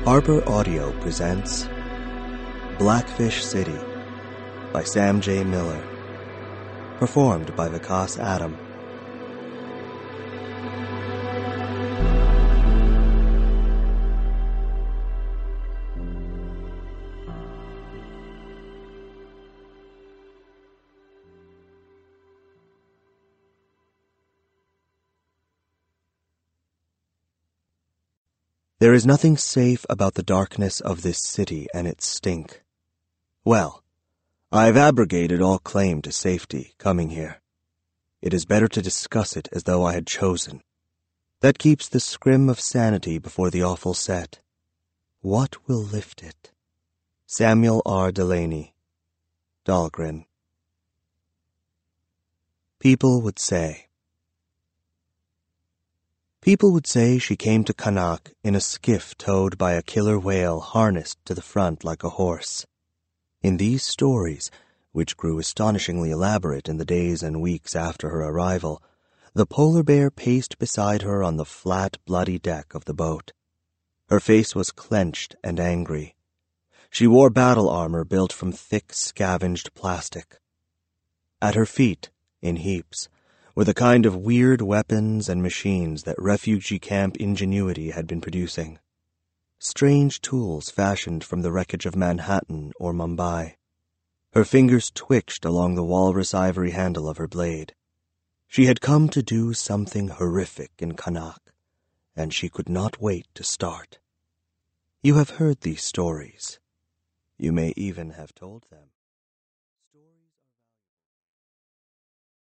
Harper Audio presents Blackfish City by Sam J. Miller, performed by Vikas Adam. There is nothing safe about the darkness of this city and its stink. Well, I've abrogated all claim to safety coming here. It is better to discuss it as though I had chosen. That keeps the scrim of sanity before the awful set. What will lift it? Samuel R. Delany, Dahlgren. People would say she came to Kanak in a skiff towed by a killer whale harnessed to the front like a horse. In these stories, which grew astonishingly elaborate in the days and weeks after her arrival, the polar bear paced beside her on the flat, bloody deck of the boat. Her face was clenched and angry. She wore battle armor built from thick, scavenged plastic. At her feet, in heaps, were the kind of weird weapons and machines that refugee camp ingenuity had been producing. Strange tools fashioned from the wreckage of Manhattan or Mumbai. Her fingers twitched along the walrus ivory handle of her blade. She had come to do something horrific in Kanak, and she could not wait to start. You have heard these stories. You may even have told them.